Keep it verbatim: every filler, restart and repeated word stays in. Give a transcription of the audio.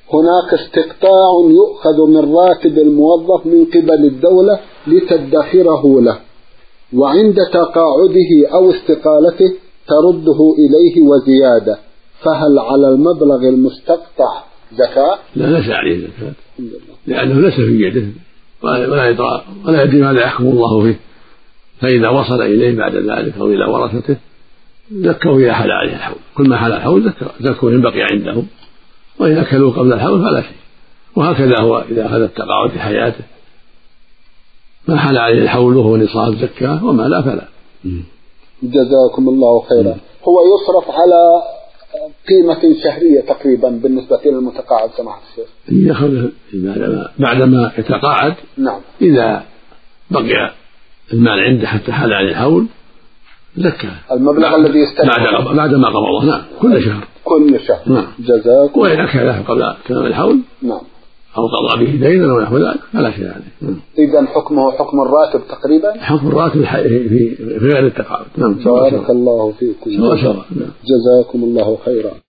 هناك استقطاع يؤخذ من راتب الموظف من قبل الدولة لتدخره له، وعند تقاعده أو استقالته ترده إليه وزيادة، فهل على المبلغ المستقطع زكاة؟ لا، ليس عليه زكاة، لأنه ليس في يده ولا يدرى ولا يدري ماذا يحكم الله فيه، فإذا وصل إليه بعد ذلك أو إلى ورثته زكوا إذا حل عليه الحول، كل ما حل الحول زكوا إن بقي عندهم، وإذا أكلوا قبل الحول فلا شيء. وهكذا هو إذا أخذ التقاعد في حياته ما حل عليه الحول وهو نصاب زكاة، وما لا فلا. جزاكم الله خيرا. هو يصرف على قيمة شهرية تقريبا بالنسبة للمتقاعد سماحة الشيخ؟ يأخذ بعدما يتقاعد. نعم. إذا بقي المال عنده حتى حال عليه الحول زكاة المبلغ الذي يستلمه بعد ما قبضه. نعم، كل شهر. كل شهر. نعم. جزاكم. وإن أكله قبل تمام الحول نعم أو قضى به دينا أو نحو ذلك فلا شيء عليه. إذن حكمه حكم الراتب تقريبا؟ حكم الراتب في في غير التقاعد. نعم. بارك الله فيكم. سواء سواء. جزاكم الله خيرا.